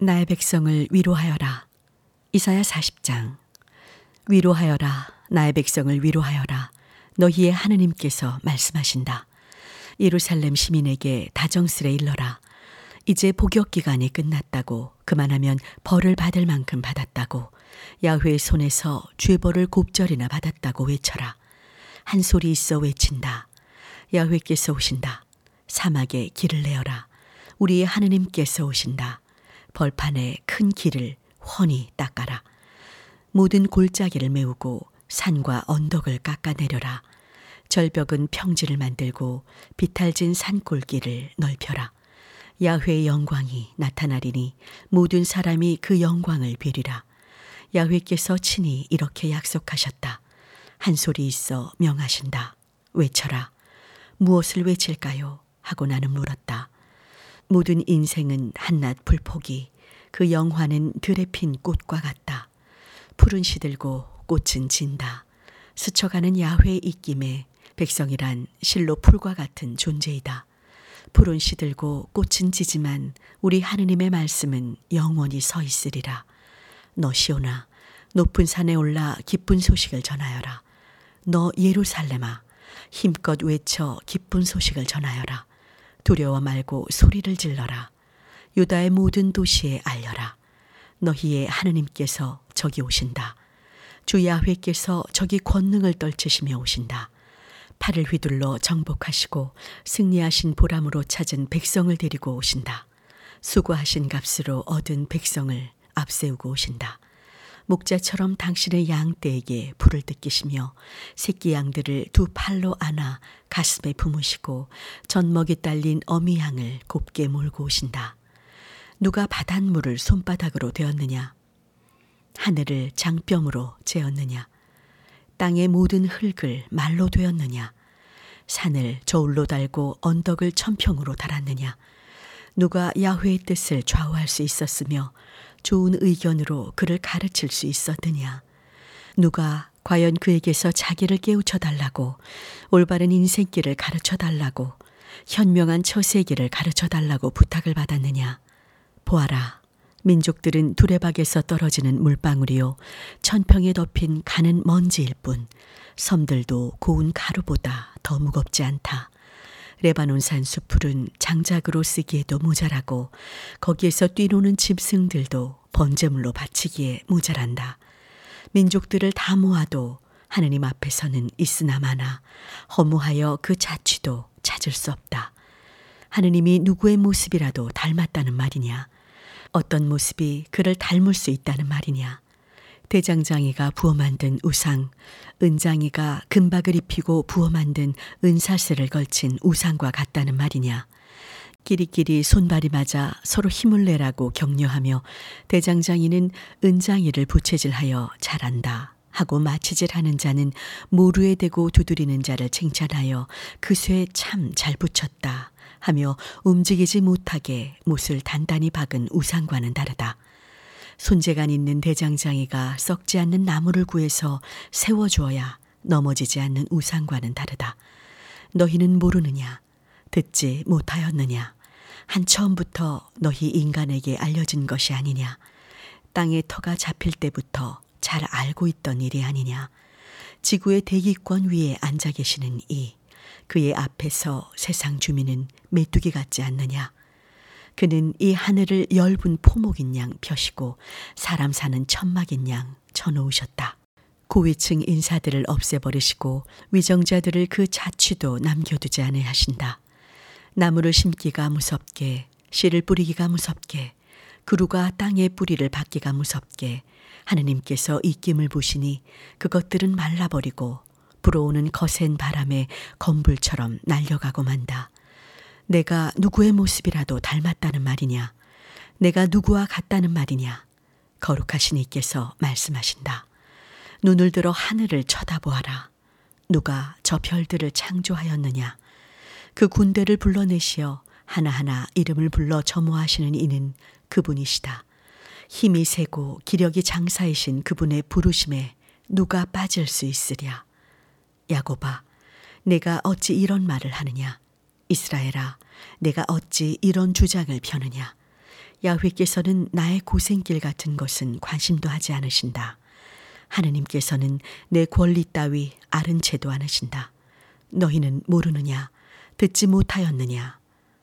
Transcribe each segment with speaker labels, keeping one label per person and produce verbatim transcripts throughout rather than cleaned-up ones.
Speaker 1: 나의 백성을 위로하여라. 이사야 사십 장. 위로하여라. 나의 백성을 위로하여라. 너희의 하느님께서 말씀하신다. 예루살렘 시민에게 다정스레 일러라. 이제 복역 기간이 끝났다고, 그만하면 벌을 받을 만큼 받았다고, 야훼의 손에서 죄벌을 곱절이나 받았다고 외쳐라. 한 소리 있어 외친다. 야훼께서 오신다. 사막에 길을 내어라. 우리의 하느님께서 오신다. 벌판에 큰 길을 훤히 닦아라. 모든 골짜기를 메우고 산과 언덕을 깎아내려라. 절벽은 평지를 만들고 비탈진 산골길을 넓혀라. 야훼의 영광이 나타나리니 모든 사람이 그 영광을 뵈리라. 야훼께서 친히 이렇게 약속하셨다. 한 소리 있어 명하신다. 외쳐라. 무엇을 외칠까요? 하고 나는 물었다. 모든 인생은 한낱 불포기, 그 영화는 들에 핀 꽃과 같다. 푸른 시들고 꽃은 진다. 스쳐가는 야훼의 입김에 백성이란 실로 풀과 같은 존재이다. 푸른 시들고 꽃은 지지만 우리 하느님의 말씀은 영원히 서 있으리라. 너 시온아, 높은 산에 올라 기쁜 소식을 전하여라. 너 예루살렘아, 힘껏 외쳐 기쁜 소식을 전하여라. 두려워 말고 소리를 질러라. 유다의 모든 도시에 알려라. 너희의 하느님께서 저기 오신다. 주 야훼께서 저기 권능을 떨치시며 오신다. 팔을 휘둘러 정복하시고 승리하신 보람으로 찾은 백성을 데리고 오신다. 수고하신 값으로 얻은 백성을 앞세우고 오신다. 목자처럼 당신의 양떼에게 불을 뜯기시며 새끼 양들을 두 팔로 안아 가슴에 품으시고 젖먹이 딸린 어미 양을 곱게 몰고 오신다. 누가 바닷물을 손바닥으로 되었느냐? 하늘을 장뼘으로 재었느냐? 땅의 모든 흙을 말로 되었느냐? 산을 저울로 달고 언덕을 천평으로 달았느냐? 누가 야훼의 뜻을 좌우할 수 있었으며 좋은 의견으로 그를 가르칠 수 있었느냐? 누가 과연 그에게서 자기를 깨우쳐 달라고, 올바른 인생길을 가르쳐 달라고, 현명한 처세길을 가르쳐 달라고 부탁을 받았느냐? 보아라, 민족들은 두레박에서 떨어지는 물방울이요 천평에 덮인 가는 먼지일 뿐, 섬들도 고운 가루보다 더 무겁지 않다. 레바논 산 수풀은 장작으로 쓰기에도 모자라고 거기에서 뛰노는 짐승들도 번제물로 바치기에 모자란다. 민족들을 다 모아도 하느님 앞에서는 있으나 마나 허무하여 그 자취도 찾을 수 없다. 하느님이 누구의 모습이라도 닮았다는 말이냐? 어떤 모습이 그를 닮을 수 있다는 말이냐? 대장장이가 부어 만든 우상, 은장이가 금박을 입히고 부어 만든 은사슬을 걸친 우상과 같다는 말이냐? 끼리끼리 손발이 맞아 서로 힘을 내라고 격려하며 대장장이는 은장이를 부채질하여 잘한다 하고 마취질하는 자는 모루에 대고 두드리는 자를 칭찬하여 그 쇠에 참 잘 붙였다 하며 움직이지 못하게 못을 단단히 박은 우상과는 다르다. 손재간 있는 대장장이가 썩지 않는 나무를 구해서 세워주어야 넘어지지 않는 우상과는 다르다. 너희는 모르느냐? 듣지 못하였느냐? 한 처음부터 너희 인간에게 알려진 것이 아니냐? 땅의 터가 잡힐 때부터 잘 알고 있던 일이 아니냐? 지구의 대기권 위에 앉아 계시는 이, 그의 앞에서 세상 주민은 메뚜기 같지 않느냐? 그는 이 하늘을 엷은 포목인 양 펴시고 사람 사는 천막인 양 쳐놓으셨다. 고위층 인사들을 없애버리시고 위정자들을 그 자취도 남겨두지 아니하신다. 나무를 심기가 무섭게, 씨를 뿌리기가 무섭게, 그루가 땅에 뿌리를 박기가 무섭게 하느님께서 입김을 부시니 그것들은 말라버리고 불어오는 거센 바람에 건불처럼 날려가고 만다. 내가 누구의 모습이라도 닮았다는 말이냐? 내가 누구와 같다는 말이냐? 거룩하신 이께서 말씀하신다. 눈을 들어 하늘을 쳐다보아라. 누가 저 별들을 창조하였느냐? 그 군대를 불러내시어 하나하나 이름을 불러 점호하시는 이는 그분이시다. 힘이 세고 기력이 장사이신 그분의 부르심에 누가 빠질 수 있으랴? 야곱아, 내가 어찌 이런 말을 하느냐? 이스라엘아, 내가 어찌 이런 주장을 펴느냐? 야훼께서는 나의 고생길 같은 것은 관심도 하지 않으신다. 하느님께서는 내 권리 따위 아른 채도 않으신다. 너희는 모르느냐? 듣지 못하였느냐?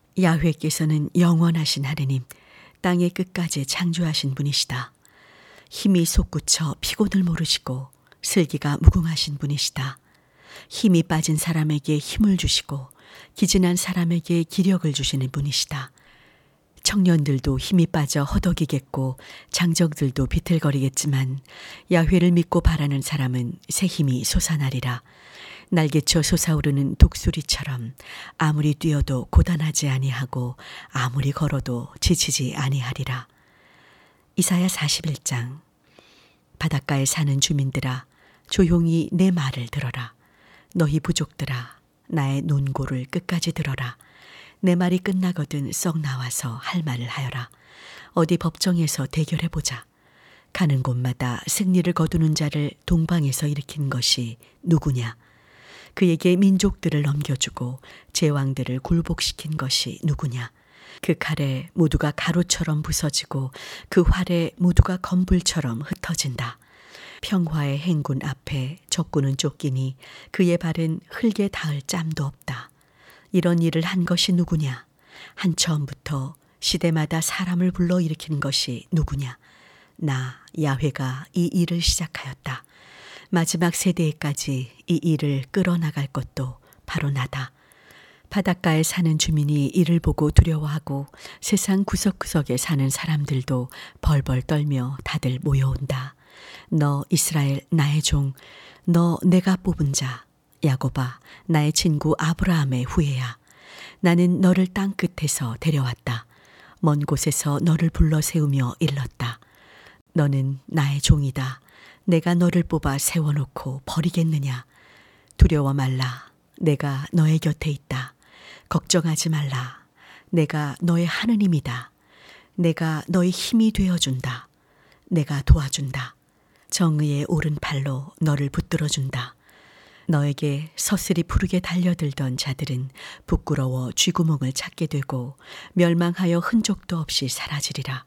Speaker 1: 야훼께서는 영원하신 하느님, 땅의 끝까지 창조하신 분이시다. 힘이 솟구쳐 피곤을 모르시고 슬기가 무궁하신 분이시다. 힘이 빠진 사람에게 힘을 주시고 기진한 사람에게 기력을 주시는 분이시다. 청년들도 힘이 빠져 허덕이겠고 장정들도 비틀거리겠지만 야훼를 믿고 바라는 사람은 새 힘이 솟아나리라. 날개쳐 솟아오르는 독수리처럼 아무리 뛰어도 고단하지 아니하고 아무리 걸어도 지치지 아니하리라. 이사야 사십일 장. 바닷가에 사는 주민들아, 조용히 내 말을 들어라. 너희 부족들아, 나의 논고를 끝까지 들어라. 내 말이 끝나거든 썩 나와서 할 말을 하여라. 어디 법정에서 대결해보자. 가는 곳마다 승리를 거두는 자를 동방에서 일으킨 것이 누구냐? 그에게 민족들을 넘겨주고 제왕들을 굴복시킨 것이 누구냐? 그 칼에 모두가 가루처럼 부서지고 그 활에 모두가 검불처럼 흩어진다. 평화의 행군 앞에 적군은 쫓기니 그의 발은 흙에 닿을 짬도 없다. 이런 일을 한 것이 누구냐? 한 처음부터 시대마다 사람을 불러 일으킨 것이 누구냐? 나 야훼가 이 일을 시작하였다. 마지막 세대에까지 이 일을 끌어나갈 것도 바로 나다. 바닷가에 사는 주민이 이를 보고 두려워하고 세상 구석구석에 사는 사람들도 벌벌 떨며 다들 모여온다. 너 이스라엘 나의 종, 너 내가 뽑은 자, 야곱아 나의 친구 아브라함의 후예야. 나는 너를 땅 끝에서 데려왔다. 먼 곳에서 너를 불러 세우며 일렀다. 너는 나의 종이다. 내가 너를 뽑아 세워놓고 버리겠느냐? 두려워 말라. 내가 너의 곁에 있다. 걱정하지 말라. 내가 너의 하느님이다. 내가 너의 힘이 되어준다. 내가 도와준다. 정의의 오른팔로 너를 붙들어준다. 너에게 서슬이 푸르게 달려들던 자들은 부끄러워 쥐구멍을 찾게 되고 멸망하여 흔적도 없이 사라지리라.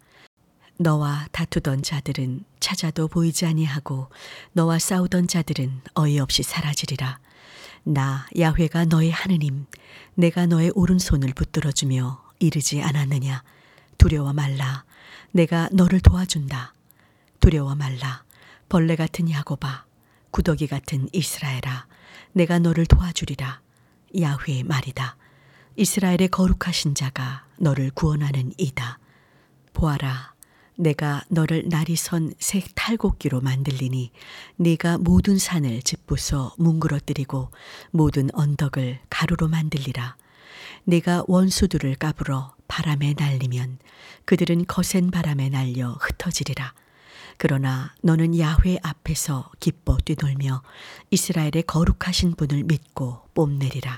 Speaker 1: 너와 다투던 자들은 찾아도 보이지 아니하고 너와 싸우던 자들은 어이없이 사라지리라. 나 야훼가 너의 하느님, 내가 너의 오른손을 붙들어주며 이르지 않았느냐? 두려워 말라. 내가 너를 도와준다. 두려워 말라. 벌레 같은 야곱아, 구더기 같은 이스라엘아, 내가 너를 도와주리라. 야훼의 말이다. 이스라엘의 거룩하신 자가 너를 구원하는 이다. 보아라, 내가 너를 날이 선 새 탈곡기로 만들리니 네가 모든 산을 짓부숴 뭉그러뜨리고 모든 언덕을 가루로 만들리라. 네가 원수들을 까불어 바람에 날리면 그들은 거센 바람에 날려 흩어지리라. 그러나 너는 야훼 앞에서 기뻐 뛰놀며 이스라엘의 거룩하신 분을 믿고 뽐내리라.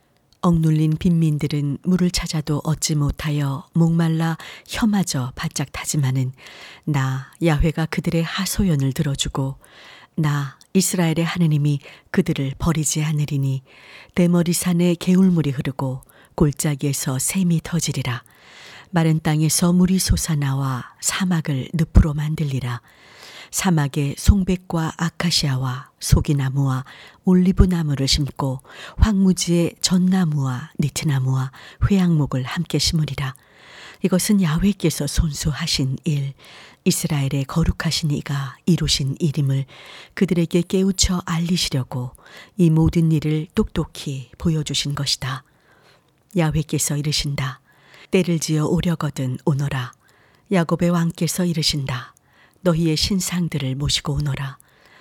Speaker 1: 억눌린 빈민들은 물을 찾아도 얻지 못하여 목말라 혀마저 바짝 타지마는 나 야훼가 그들의 하소연을 들어주고 나 이스라엘의 하느님이 그들을 버리지 않으리니 대머리산에 개울물이 흐르고 골짜기에서 샘이 터지리라. 마른 땅에서 물이 솟아나와 사막을 늪으로 만들리라. 사막에 송백과 아카시아와 소기나무와 올리브나무를 심고 황무지에 전나무와 니트나무와 회양목을 함께 심으리라. 이것은 야훼께서 손수하신 일, 이스라엘의 거룩하신 이가 이루신 일임을 그들에게 깨우쳐 알리시려고 이 모든 일을 똑똑히 보여주신 것이다. 야훼께서 이르신다. 때를 지어 오려거든 오너라. 야곱의 왕께서 이르신다. 너희의 신상들을 모시고 오너라.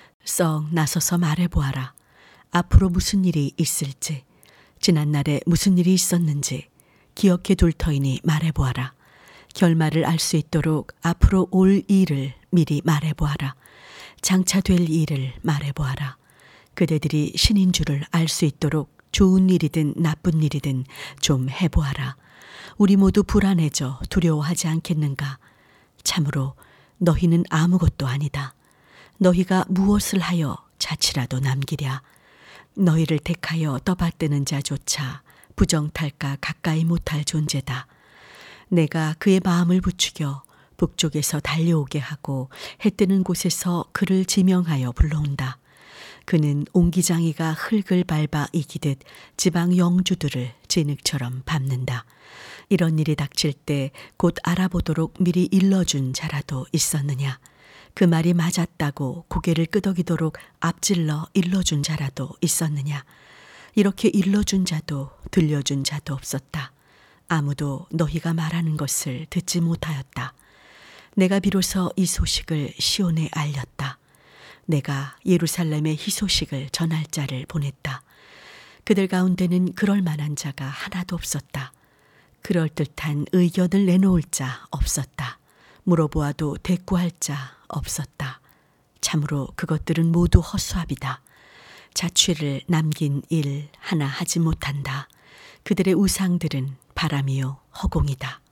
Speaker 1: 썩 나서서 말해보아라. 앞으로 무슨 일이 있을지, 지난날에 무슨 일이 있었는지 기억해 둘 터이니 말해보아라. 결말을 알 수 있도록 앞으로 올 일을 미리 말해보아라. 장차 될 일을 말해보아라. 그대들이 신인 줄을 알 수 있도록 좋은 일이든 나쁜 일이든 좀 해보아라. 우리 모두 불안해져 두려워하지 않겠는가? 참으로 너희는 아무것도 아니다. 너희가 무엇을 하여 자치라도 남기랴. 너희를 택하여 떠받드는 자조차 부정탈까 가까이 못할 존재다. 내가 그의 마음을 부추겨 북쪽에서 달려오게 하고 해 뜨는 곳에서 그를 지명하여 불러온다. 그는 옹기장이가 흙을 밟아 이기듯 지방 영주들을 진흙처럼 밟는다. 이런 일이 닥칠 때 곧 알아보도록 미리 일러준 자라도 있었느냐? 그 말이 맞았다고 고개를 끄덕이도록 앞질러 일러준 자라도 있었느냐? 이렇게 일러준 자도 들려준 자도 없었다. 아무도 너희가 말하는 것을 듣지 못하였다. 내가 비로소 이 소식을 시온에 알렸다. 내가 예루살렘에 희소식을 전할 자를 보냈다. 그들 가운데는 그럴 만한 자가 하나도 없었다. 그럴듯한 의견을 내놓을 자 없었다. 물어보아도 대꾸할 자 없었다. 참으로 그것들은 모두 헛수합이다. 자취를 남긴 일 하나 하지 못한다. 그들의 우상들은 바람이요 허공이다.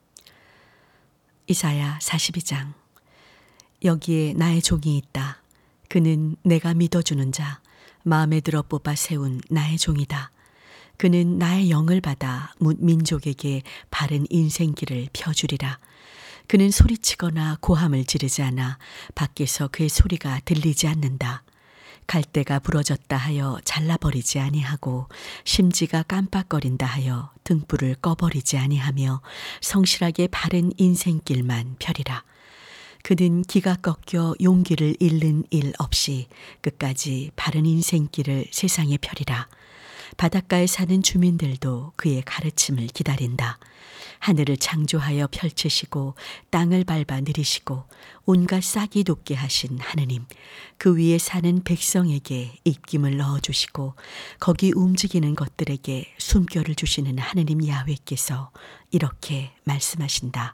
Speaker 1: 이사야 사십이 장. 여기에 나의 종이 있다. 그는 내가 믿어주는 자, 마음에 들어 뽑아 세운 나의 종이다. 그는 나의 영을 받아 뭇 민족에게 바른 인생길을 펴주리라. 그는 소리치거나 고함을 지르지 않아 밖에서 그의 소리가 들리지 않는다. 갈대가 부러졌다 하여 잘라버리지 아니하고 심지가 깜빡거린다 하여 등불을 꺼버리지 아니하며 성실하게 바른 인생길만 펴리라. 그는 기가 꺾여 용기를 잃는 일 없이 끝까지 바른 인생길을 세상에 펴리라. 바닷가에 사는 주민들도 그의 가르침을 기다린다. 하늘을 창조하여 펼치시고 땅을 밟아 내리시고 온갖 싹이 돋게 하신 하느님, 그 위에 사는 백성에게 입김을 넣어주시고 거기 움직이는 것들에게 숨결을 주시는 하느님 야훼께서 이렇게 말씀하신다.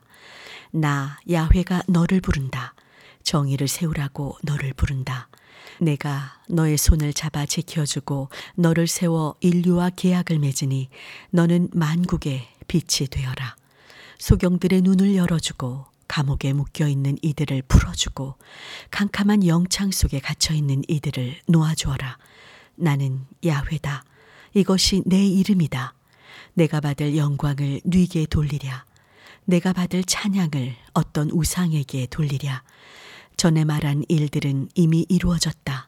Speaker 1: 나 야훼가 너를 부른다. 정의를 세우라고 너를 부른다. 내가 너의 손을 잡아 지켜주고 너를 세워 인류와 계약을 맺으니 너는 만국의 빛이 되어라. 소경들의 눈을 열어주고 감옥에 묶여있는 이들을 풀어주고 캄캄한 영창 속에 갇혀있는 이들을 놓아주어라. 나는 야훼다. 이것이 내 이름이다. 내가 받을 영광을 네게 돌리랴. 내가 받을 찬양을 어떤 우상에게 돌리랴. 전에 말한 일들은 이미 이루어졌다.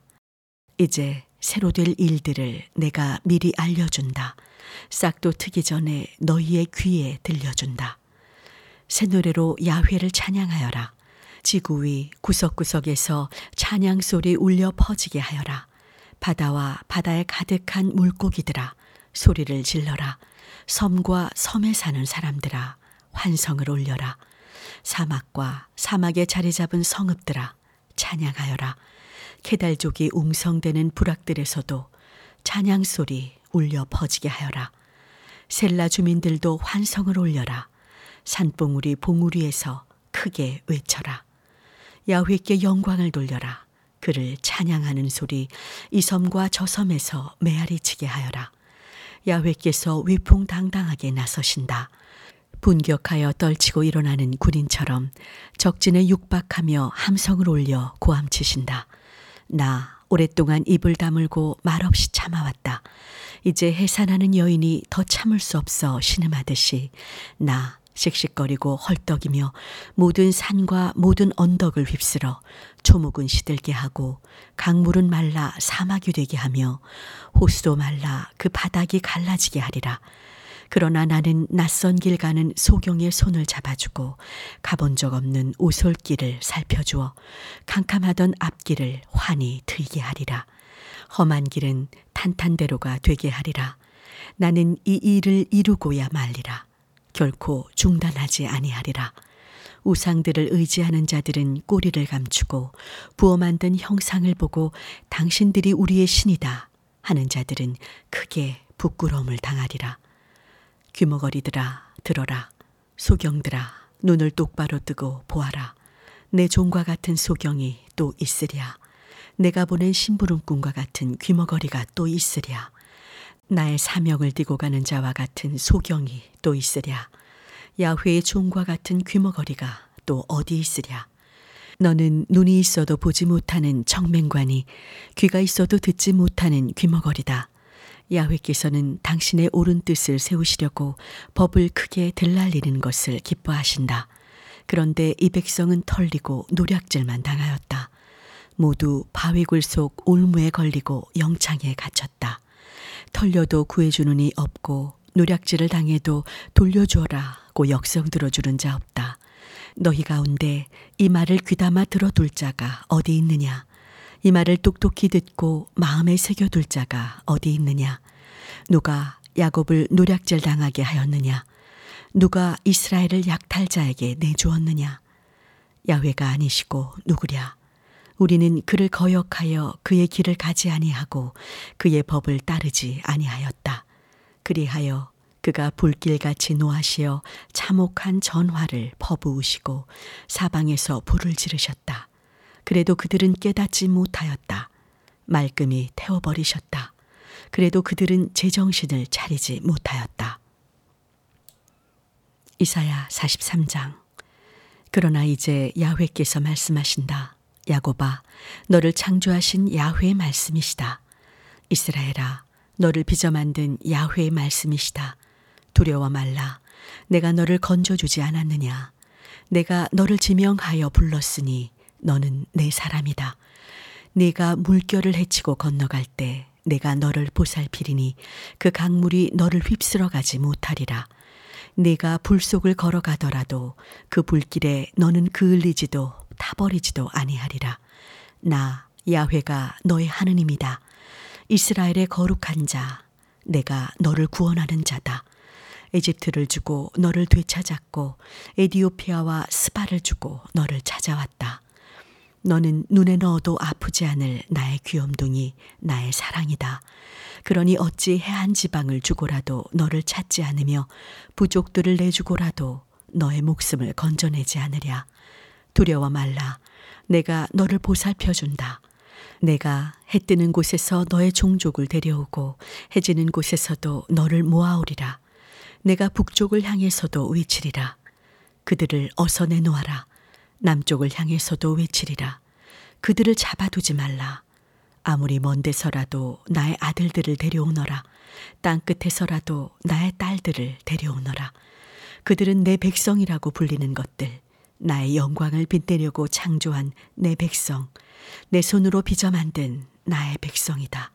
Speaker 1: 이제 새로 될 일들을 내가 미리 알려준다. 싹도 트기 전에 너희의 귀에 들려준다. 새 노래로 야훼를 찬양하여라. 지구 위 구석구석에서 찬양 소리 울려 퍼지게 하여라. 바다와 바다에 가득한 물고기들아, 소리를 질러라. 섬과 섬에 사는 사람들아, 환성을 올려라. 사막과 사막에 자리 잡은 성읍들아, 찬양하여라. 케달족이 웅성대는 부락들에서도 찬양 소리 울려 퍼지게 하여라. 셀라 주민들도 환성을 올려라. 산봉우리 봉우리에서 크게 외쳐라. 야훼께 영광을 돌려라. 그를 찬양하는 소리 이 섬과 저 섬에서 메아리치게 하여라. 야훼께서 위풍당당하게 나서신다. 분격하여 떨치고 일어나는 군인처럼 적진에 육박하며 함성을 올려 고함치신다. 나 오랫동안 입을 다물고 말없이 참아왔다. 이제 해산하는 여인이 더 참을 수 없어 신음하듯이 나 씩씩거리고 헐떡이며 모든 산과 모든 언덕을 휩쓸어 초목은 시들게 하고 강물은 말라 사막이 되게 하며 호수도 말라 그 바닥이 갈라지게 하리라. 그러나 나는 낯선 길 가는 소경의 손을 잡아주고 가본 적 없는 오솔길을 살펴주어 캄캄하던 앞길을 환히 트이게 하리라. 험한 길은 탄탄대로가 되게 하리라. 나는 이 일을 이루고야 말리라. 결코 중단하지 아니하리라. 우상들을 의지하는 자들은 꼬리를 감추고 부어 만든 형상을 보고 당신들이 우리의 신이다 하는 자들은 크게 부끄러움을 당하리라. 귀머거리들아 들어라. 소경들아 눈을 똑바로 뜨고 보아라. 내 종과 같은 소경이 또 있으랴. 내가 보낸 심부름꾼과 같은 귀머거리가 또 있으랴. 나의 사명을 띠고 가는 자와 같은 소경이 또 있으랴. 야훼의 종과 같은 귀머거리가 또 어디 있으랴. 너는 눈이 있어도 보지 못하는 청맹관이 귀가 있어도 듣지 못하는 귀머거리다. 야훼께서는 당신의 옳은 뜻을 세우시려고 법을 크게 들날리는 것을 기뻐하신다. 그런데 이 백성은 털리고 노략질만 당하였다. 모두 바위굴 속 올무에 걸리고 영창에 갇혔다. 털려도 구해주는 이 없고 노략질을 당해도 돌려주어라고 역성 들어주는 자 없다. 너희 가운데 이 말을 귀담아 들어둘 자가 어디 있느냐? 이 말을 똑똑히 듣고 마음에 새겨둘 자가 어디 있느냐? 누가 야곱을 노략질 당하게 하였느냐? 누가 이스라엘을 약탈자에게 내주었느냐? 야훼가 아니시고 누구랴? 우리는 그를 거역하여 그의 길을 가지 아니하고 그의 법을 따르지 아니하였다. 그리하여 그가 불길같이 노하시어 참혹한 전화를 퍼부으시고 사방에서 불을 지르셨다. 그래도 그들은 깨닫지 못하였다. 말끔히 태워버리셨다. 그래도 그들은 제정신을 차리지 못하였다. 이사야 사십삼 장. 그러나 이제 야훼께서 말씀하신다. 야곱아, 너를 창조하신 야훼의 말씀이시다. 이스라엘아, 너를 빚어 만든 야훼의 말씀이시다. 두려워 말라. 내가 너를 건져주지 않았느냐. 내가 너를 지명하여 불렀으니 너는 내 사람이다. 네가 물결을 헤치고 건너갈 때 내가 너를 보살피리니 그 강물이 너를 휩쓸어 가지 못하리라. 네가 불 속을 걸어가더라도 그 불길에 너는 그을리지도 타버리지도 아니하리라. 나 야훼가 너의 하느님이다. 이스라엘의 거룩한 자, 내가 너를 구원하는 자다. 에집트를 주고 너를 되찾았고 에디오피아와 스바를 주고 너를 찾아왔다. 너는 눈에 넣어도 아프지 않을 나의 귀염둥이, 나의 사랑이다. 그러니 어찌 해안 지방을 주고라도 너를 찾지 않으며 부족들을 내주고라도 너의 목숨을 건져내지 않으랴. 두려워 말라. 내가 너를 보살펴준다. 내가 해 뜨는 곳에서 너의 종족을 데려오고 해 지는 곳에서도 너를 모아오리라. 내가 북쪽을 향해서도 외치리라. 그들을 어서 내놓아라. 남쪽을 향해서도 외치리라. 그들을 잡아두지 말라. 아무리 먼 데서라도 나의 아들들을 데려오너라. 땅끝에서라도 나의 딸들을 데려오너라. 그들은 내 백성이라고 불리는 것들, 나의 영광을 빛내려고 창조한 내 백성, 내 손으로 빚어 만든 나의 백성이다.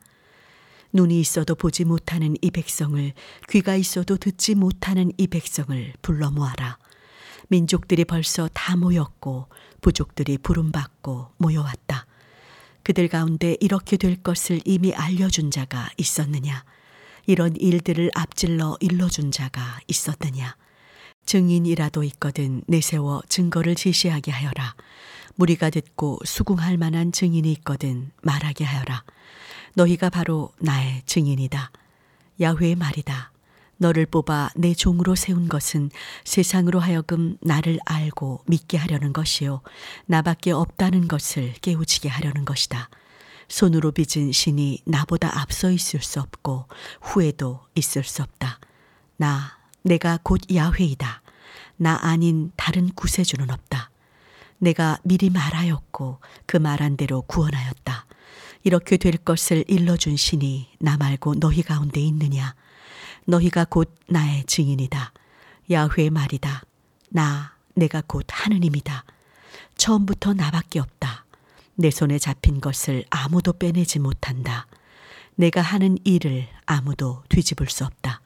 Speaker 1: 눈이 있어도 보지 못하는 이 백성을, 귀가 있어도 듣지 못하는 이 백성을 불러 모아라. 민족들이 벌써 다 모였고 부족들이 부름받고 모여왔다. 그들 가운데 이렇게 될 것을 이미 알려준 자가 있었느냐? 이런 일들을 앞질러 일러준 자가 있었느냐? 증인이라도 있거든 내세워 증거를 제시하게 하여라. 무리가 듣고 수긍할 만한 증인이 있거든 말하게 하여라. 너희가 바로 나의 증인이다. 야훼의 말이다. 너를 뽑아 내 종으로 세운 것은 세상으로 하여금 나를 알고 믿게 하려는 것이요 나밖에 없다는 것을 깨우치게 하려는 것이다. 손으로 빚은 신이 나보다 앞서 있을 수 없고 후에도 있을 수 없다. 나 내가 곧 야훼이다. 나 아닌 다른 구세주는 없다. 내가 미리 말하였고 그 말한 대로 구원하였다. 이렇게 될 것을 일러준 신이 나 말고 너희 가운데 있느냐? 너희가 곧 나의 증인이다. 야훼의 말이다. 나 내가 곧 하느님이다. 처음부터 나밖에 없다. 내 손에 잡힌 것을 아무도 빼내지 못한다. 내가 하는 일을 아무도 뒤집을 수 없다.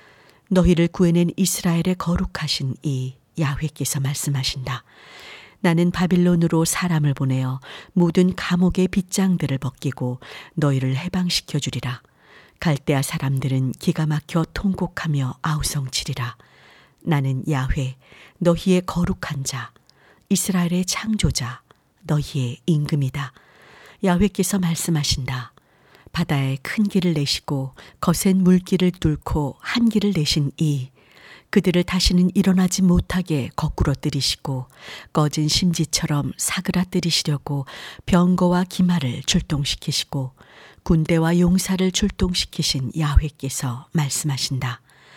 Speaker 1: 너희를 구해낸 이스라엘의 거룩하신 이 야훼께서 말씀하신다. 나는 바빌론으로 사람을 보내어 모든 감옥의 빗장들을 벗기고 너희를 해방시켜 주리라. 갈대아 사람들은 기가 막혀 통곡하며 아우성치리라. 나는 야훼, 너희의 거룩한 자, 이스라엘의 창조자, 너희의 임금이다. 야훼께서 말씀하신다. 바다에 큰 길을 내시고 거센 물길을 뚫고 한 길을 내신 이, 그들을 다시는 일어나지 못하게 거꾸로 뜨리시고 꺼진 심지처럼 사그라뜨리시려고 병거와 기마를 출동시키시고 군대와 용사를 출동시키신 야훼께서 말씀하신다.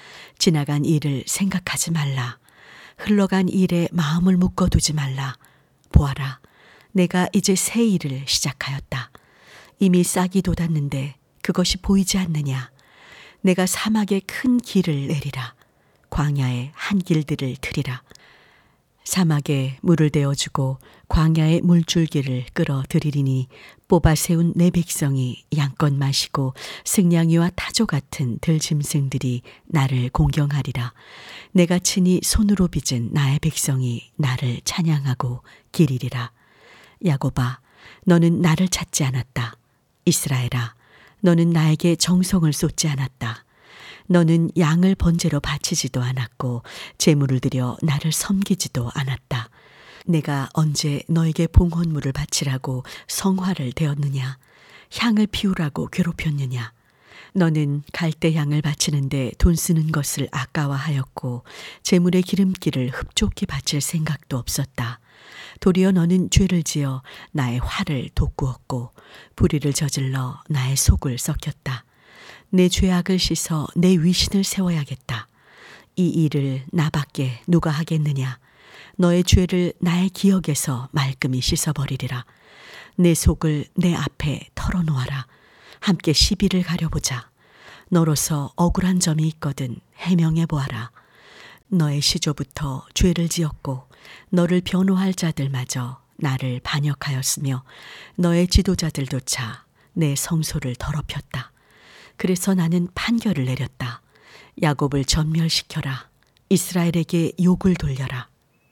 Speaker 1: 지나간 일을 생각하지 말라. 흘러간 일에 마음을 묶어두지 말라. 보아라, 내가 이제 새 일을 시작하였다. 이미 싹이 돋았는데 그것이 보이지 않느냐? 내가 사막에 큰 길을 내리라. 광야에 한 길들을 트리라. 사막에 물을 대어주고 광야의 물줄기를 끌어들이리니 뽑아 세운 내 백성이 양껏 마시고 승냥이와 타조 같은 들짐승들이 나를 공경하리라. 내가 친히 손으로 빚은 나의 백성이 나를 찬양하고 기리리라. 야곱아, 너는 나를 찾지 않았다. 이스라엘아, 너는 나에게 정성을 쏟지 않았다. 너는 양을 번제로 바치지도 않았고 제물을 드려 나를 섬기지도 않았다. 내가 언제 너에게 봉헌물을 바치라고 성화를 되었느냐? 향을 피우라고 괴롭혔느냐? 너는 갈대향을 바치는데 돈 쓰는 것을 아까워하였고 제물의 기름기를 흡족히 바칠 생각도 없었다. 도리어 너는 죄를 지어 나의 화를 돋구었고 불의를 저질러 나의 속을 썩혔다. 내 죄악을 씻어 내 위신을 세워야겠다. 이 일을 나밖에 누가 하겠느냐? 너의 죄를 나의 기억에서 말끔히 씻어버리리라. 내 속을 내 앞에 털어놓아라. 함께 시비를 가려보자. 너로서 억울한 점이 있거든 해명해 보아라. 너의 시조부터 죄를 지었고 너를 변호할 자들마저 나를 반역하였으며 너의 지도자들조차 내 성소를 더럽혔다. 그래서 나는 판결을 내렸다. 야곱을 전멸시켜라. 이스라엘에게 욕을 돌려라.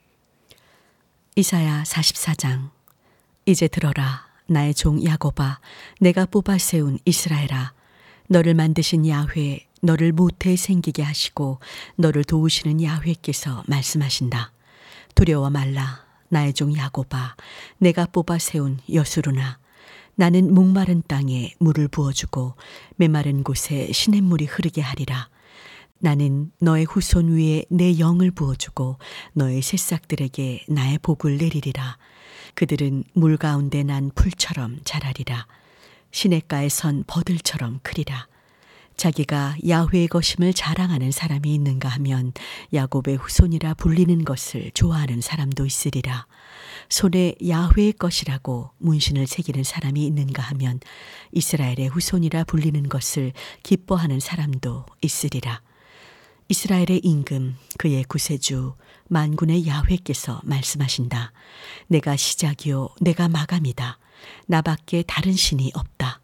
Speaker 1: 이사야 사십사 장. 이제 들어라. 나의 종 야곱아, 내가 뽑아 세운 이스라엘아. 너를 만드신 야훼, 너를 모태에 생기게 하시고 너를 도우시는 야훼께서 말씀하신다. 두려워 말라. 나의 종 야곱아, 내가 뽑아 세운 여수르나. 나는 목마른 땅에 물을 부어주고 메마른 곳에 시냇물이 흐르게 하리라. 나는 너의 후손 위에 내 영을 부어주고 너의 새싹들에게 나의 복을 내리리라. 그들은 물 가운데 난 풀처럼 자라리라. 시냇가에 선 버들처럼 크리라. 자기가 야훼의 것임을 자랑하는 사람이 있는가 하면 야곱의 후손이라 불리는 것을 좋아하는 사람도 있으리라. 손에 야훼의 것이라고 문신을 새기는 사람이 있는가 하면 이스라엘의 후손이라 불리는 것을 기뻐하는 사람도 있으리라. 이스라엘의 임금, 그의 구세주, 만군의 야훼께서 말씀하신다. 내가 시작이요 내가 마감이다. 나밖에 다른 신이 없다.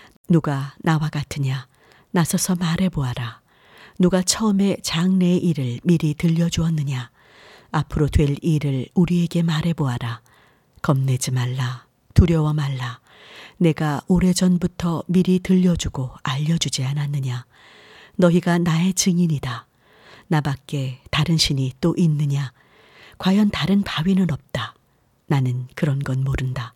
Speaker 1: 누가 나와 같으냐? 나서서 말해보아라. 누가 처음에 장래의 일을 미리 들려주었느냐? 앞으로 될 일을 우리에게 말해보아라. 겁내지 말라. 두려워 말라. 내가 오래전부터 미리 들려주고 알려주지 않았느냐? 너희가 나의 증인이다. 나밖에 다른 신이 또 있느냐? 과연 다른 바위는 없다. 나는 그런 건 모른다.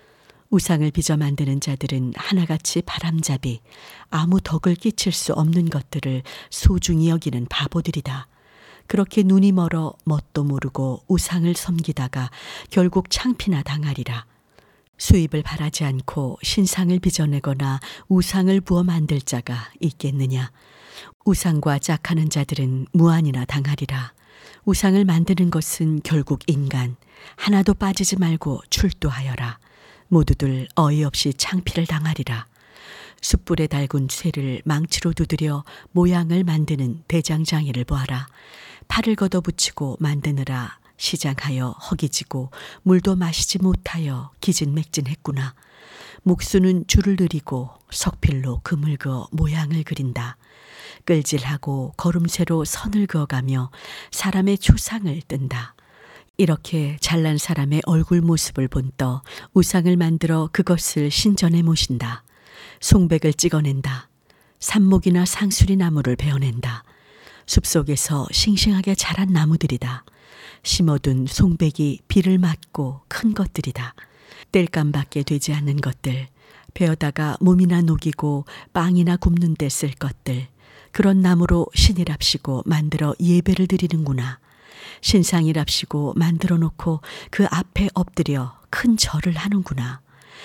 Speaker 1: 우상을 빚어 만드는 자들은 하나같이 바람잡이 아무 덕을 끼칠 수 없는 것들을 소중히 여기는 바보들이다. 그렇게 눈이 멀어 뭣도 모르고 우상을 섬기다가 결국 창피나 당하리라. 수입을 바라지 않고 신상을 빚어내거나 우상을 부어 만들 자가 있겠느냐. 우상과 짝하는 자들은 무한이나 당하리라. 우상을 만드는 것은 결국 인간. 하나도 빠지지 말고 출두하여라. 모두들 어이없이 창피를 당하리라. 숯불에 달군 쇠를 망치로 두드려 모양을 만드는 대장장이를 보아라. 팔을 걷어붙이고 만드느라 시장하여 허기지고 물도 마시지 못하여 기진맥진했구나. 목수는 줄을 들이고 석필로 금을 그어 모양을 그린다. 끌질하고 걸음새로 선을 그어가며 사람의 초상을 뜬다. 이렇게 잘난 사람의 얼굴 모습을 본떠 우상을 만들어 그것을 신전에 모신다. 송백을 찍어낸다. 삽목이나 상수리 나무를 베어낸다. 숲속에서 싱싱하게 자란 나무들이다. 심어둔 송백이 비를 맞고 큰 것들이다. 땔감밖에 되지 않는 것들, 베어다가 몸이나 녹이고 빵이나 굽는 데 쓸 것들, 그런 나무로 신이랍시고 만들어 예배를 드리는구나. 신상이랍시고 만들어 놓고 그 앞에 엎드려 큰 절을 하는구나.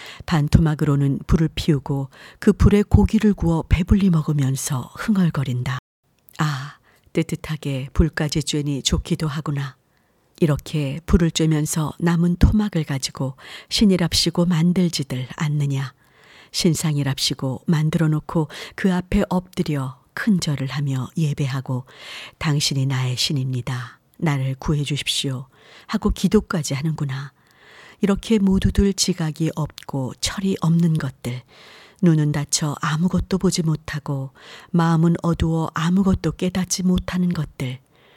Speaker 1: 반토막으로는 불을 피우고 그 불에 고기를 구워 배불리 먹으면서 흥얼거린다. 아, 뜨뜻하게 불까지 쬐니 좋기도 하구나. 이렇게 불을 쬐면서 남은 토막을 가지고 신이랍시고 만들지들 않느냐. 신상이랍시고 만들어 놓고 그 앞에 엎드려 큰 절을 하며 예배하고 당신이 나의 신입니다. 나를 구해 주십시오. 하고 기도까지 하는구나. 이렇게 모두들 지각이 없고 철이 없는 것들, 눈은 닫혀 아무것도 보지 못하고 마음은 어두워 아무것도 깨닫지 못하는 것들,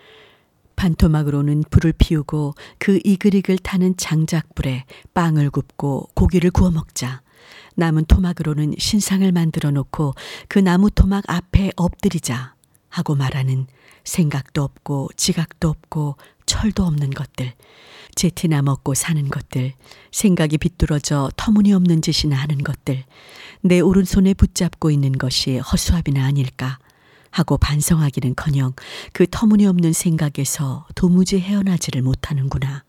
Speaker 1: 반토막으로는 불을 피우고 그 이글이글 타는 장작불에 빵을 굽고 고기를 구워 먹자. 남은 토막으로는 신상을 만들어 놓고 그 나무 토막 앞에 엎드리자 하고 말하는 생각도 없고 지각도 없고 철도 없는 것들, 제티나 먹고 사는 것들, 생각이 비뚤어져 터무니없는 짓이나 하는 것들, 내 오른손에 붙잡고 있는 것이 허수아비나 아닐까 하고 반성하기는커녕 그 터무니없는 생각에서 도무지 헤어나지를 못하는구나.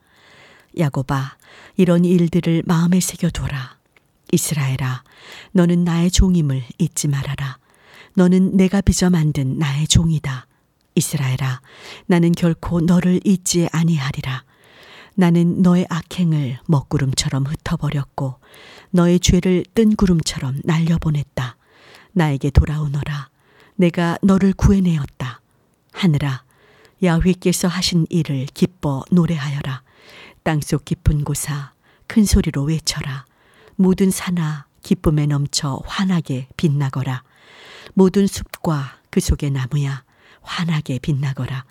Speaker 1: 야곱아, 이런 일들을 마음에 새겨두어라. 이스라엘아, 너는 나의 종임을 잊지 말아라. 너는 내가 빚어 만든 나의 종이다. 이스라엘아, 나는 결코 너를 잊지 아니하리라. 나는 너의 악행을 먹구름처럼 흩어버렸고 너의 죄를 뜬 구름처럼 날려보냈다. 나에게 돌아오너라. 내가 너를 구해내었다. 하늘아, 야훼께서 하신 일을 기뻐 노래하여라. 땅속 깊은 곳아, 큰 소리로 외쳐라. 모든 산아, 기쁨에 넘쳐 환하게 빛나거라. 모든 숲과 그 속의 나무야, 환하게 빛나거라.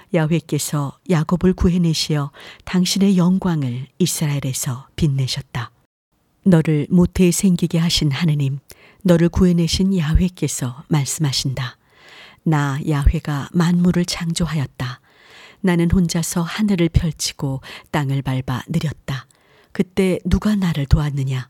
Speaker 1: 야훼께서 야곱을 구해내시어 당신의 영광을 이스라엘에서 빛내셨다. 너를 모태에 생기게 하신 하느님, 너를 구해내신 야훼께서 말씀하신다. 나 야훼가 만물을 창조하였다. 나는 혼자서 하늘을 펼치고 땅을 밟아 느렸다. 그때 누가 나를 도왔느냐?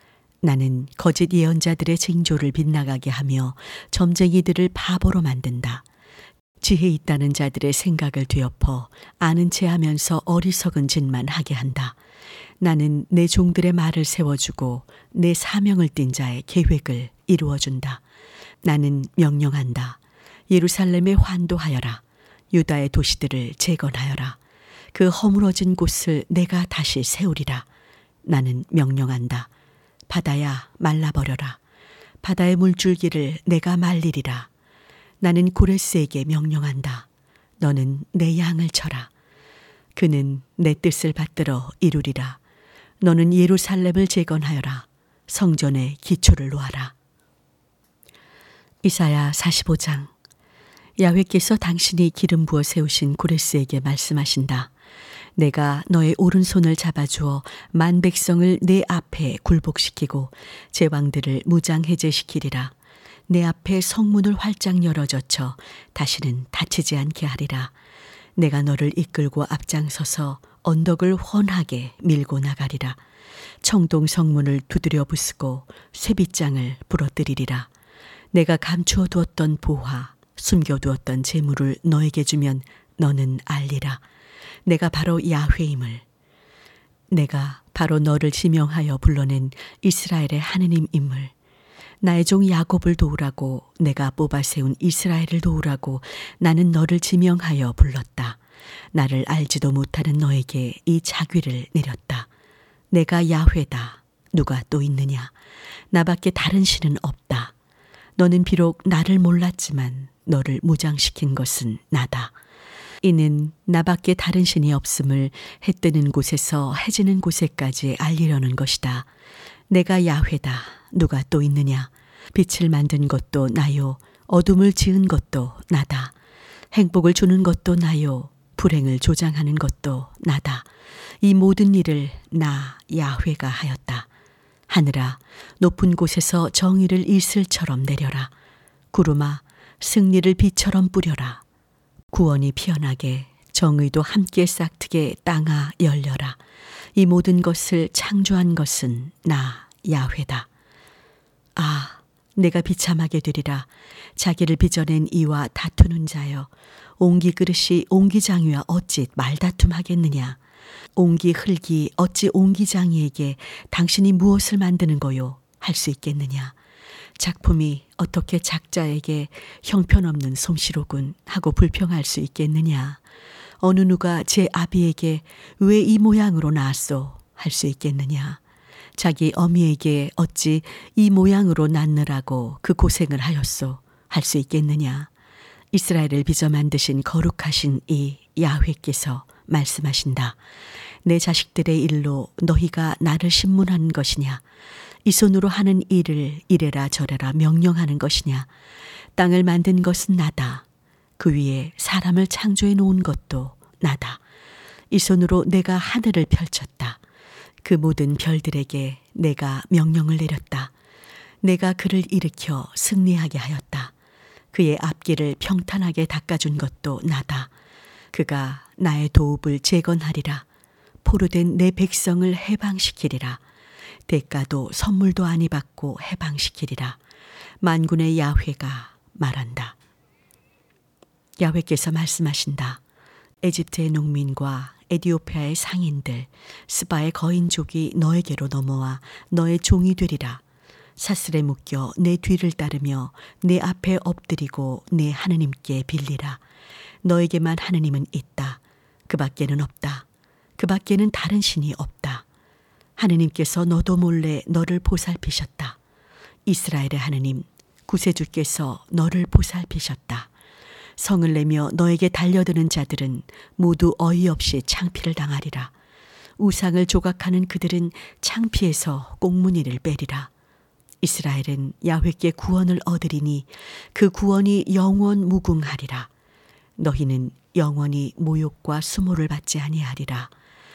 Speaker 1: 나는 거짓 예언자들의 징조를 빗나가게 하며 점쟁이들을 바보로 만든다. 지혜 있다는 자들의 생각을 뒤엎어 아는 체 하면서 어리석은 짓만 하게 한다. 나는 내 종들의 말을 세워주고 내 사명을 띈 자의 계획을 이루어준다. 나는 명령한다. 예루살렘에 환도하여라. 유다의 도시들을 재건하여라. 그 허물어진 곳을 내가 다시 세우리라. 나는 명령한다. 바다야, 말라버려라. 바다의 물줄기를 내가 말리리라. 나는 고레스에게 명령한다. 너는 내 양을 쳐라. 그는 내 뜻을 받들어 이루리라. 너는 예루살렘을 재건하여라. 성전의 기초를 놓아라. 이사야 사십오 장. 야훼께서 당신이 기름 부어 세우신 고레스에게 말씀하신다. 내가 너의 오른손을 잡아주어 만 백성을 내 앞에 굴복시키고 제 왕들을 무장해제시키리라. 내 앞에 성문을 활짝 열어젖혀 다시는 닫히지 않게 하리라. 내가 너를 이끌고 앞장서서 언덕을 훤하게 밀고 나가리라. 청동 성문을 두드려 부수고 쇠빗장을 부러뜨리리라. 내가 감추어 두었던 보화, 숨겨두었던 재물을 너에게 주면 너는 알리라. 내가 바로 야훼임을. 내가 바로 너를 지명하여 불러낸 이스라엘의 하느님임을. 나의 종 야곱을 도우라고 내가 뽑아 세운 이스라엘을 도우라고 나는 너를 지명하여 불렀다. 나를 알지도 못하는 너에게 이 자귀를 내렸다. 내가 야훼다. 누가 또 있느냐? 나밖에 다른 신은 없다. 너는 비록 나를 몰랐지만 너를 무장시킨 것은 나다. 이는 나밖에 다른 신이 없음을 해 뜨는 곳에서 해 지는 곳에까지 알리려는 것이다. 내가 야훼다. 누가 또 있느냐? 빛을 만든 것도 나요. 어둠을 지은 것도 나다. 행복을 주는 것도 나요. 불행을 조장하는 것도 나다. 이 모든 일을 나 야훼가 하였다. 하늘아, 높은 곳에서 정의를 이슬처럼 내려라. 구름아, 승리를 비처럼 뿌려라. 구원이 피어나게 정의도 함께 싹트게 땅아 열려라. 이 모든 것을 창조한 것은 나 야훼다. 아, 내가 비참하게 되리라. 자기를 빚어낸 이와 다투는 자여. 옹기 그릇이 옹기장이와 어찌 말다툼하겠느냐. 옹기 흙이 어찌 옹기장이에게 당신이 무엇을 만드는 거요 할 수 있겠느냐. 작품이 어떻게 작자에게 형편없는 솜씨로군 하고 불평할 수 있겠느냐. 어느 누가 제 아비에게 왜 이 모양으로 낳았소 할 수 있겠느냐. 자기 어미에게 어찌 이 모양으로 낳느라고 그 고생을 하였소 할 수 있겠느냐? 이스라엘을 빚어 만드신 거룩하신 이 야훼께서 말씀하신다. 내 자식들의 일로 너희가 나를 신문하는 것이냐? 이 손으로 하는 일을 이래라 저래라 명령하는 것이냐? 땅을 만든 것은 나다. 그 위에 사람을 창조해 놓은 것도 나다. 이 손으로 내가 하늘을 펼쳤다. 그 모든 별들에게 내가 명령을 내렸다. 내가 그를 일으켜 승리하게 하였다. 그의 앞길을 평탄하게 닦아준 것도 나다. 그가 나의 도읍을 재건하리라. 포로된 내 백성을 해방시키리라. 대가도 선물도 아니 받고 해방시키리라. 만군의 야훼가 말한다. 야훼께서 말씀하신다. 에집트의 농민과 에디오피아의 상인들, 스바의 거인족이 너에게로 넘어와 너의 종이 되리라. 사슬에 묶여 내 뒤를 따르며 내 앞에 엎드리고 내 하느님께 빌리라. 너에게만 하느님은 있다. 그 밖에는 없다. 그 밖에는 다른 신이 없다. 하느님께서 너도 몰래 너를 보살피셨다. 이스라엘의 하느님, 구세주께서 너를 보살피셨다. 성을 내며 너에게 달려드는 자들은 모두 어이없이 창피를 당하리라. 우상을 조각하는 그들은 창피해서 꽁무니를 빼리라. 이스라엘은 야훼께 구원을 얻으리니 그 구원이 영원 무궁하리라. 너희는 영원히 모욕과 수모를 받지 아니하리라.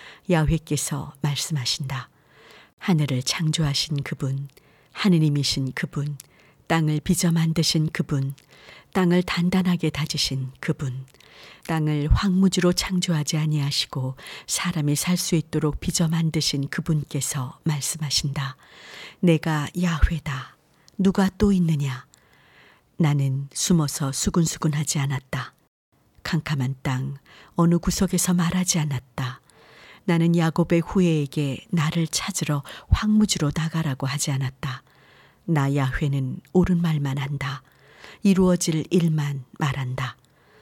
Speaker 1: 야훼께서 말씀하신다. 하늘을 창조하신 그분, 하느님이신 그분, 땅을 빚어 만드신 그분, 땅을 단단하게 다지신 그분, 땅을 황무지로 창조하지 아니하시고 사람이 살 수 있도록 빚어 만드신 그분께서 말씀하신다. 내가 야훼다. 누가 또 있느냐? 나는 숨어서 수군수군하지 않았다. 캄캄한 땅 어느 구석에서 말하지 않았다. 나는 야곱의 후예에게 나를 찾으러 황무지로 나가라고 하지 않았다. 나 야훼는 옳은 말만 한다. 이루어질 일만 말한다.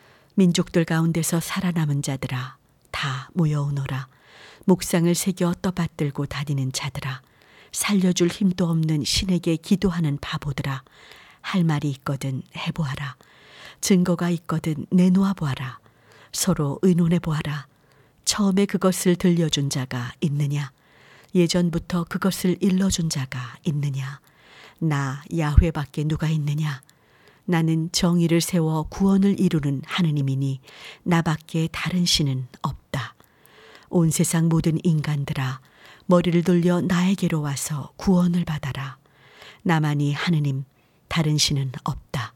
Speaker 1: 민족들 가운데서 살아남은 자들아, 다 모여오너라. 목상을 새겨 떠받들고 다니는 자들아, 살려줄 힘도 없는 신에게 기도하는 바보들아, 할 말이 있거든 해보아라. 증거가 있거든 내놓아 보아라. 서로 의논해 보아라. 처음에 그것을 들려준 자가 있느냐? 예전부터 그것을 일러준 자가 있느냐? 나 야훼밖에 누가 있느냐? 나는 정의를 세워 구원을 이루는 하느님이니 나밖에 다른 신은 없다. 온 세상 모든 인간들아, 머리를 돌려 나에게로 와서 구원을 받아라. 나만이 하느님, 다른 신은 없다.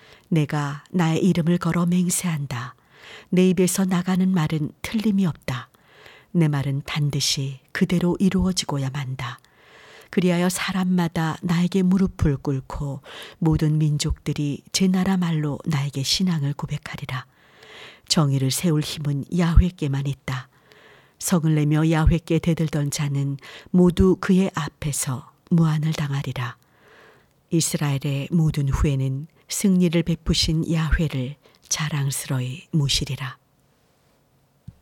Speaker 1: 내가 나의 이름을 걸어 맹세한다. 내 입에서 나가는 말은 틀림이 없다. 내 말은 반드시 그대로 이루어지고야 만다. 그리하여 사람마다 나에게 무릎을 꿇고 모든 민족들이 제 나라 말로 나에게 신앙을 고백하리라. 정의를 세울 힘은 야훼께만 있다. 성을 내며 야훼께 대들던 자는 모두 그의 앞에서 무한을 당하리라. 이스라엘의 모든 후에는 승리를 베푸신 야훼를 자랑스러이 모시리라.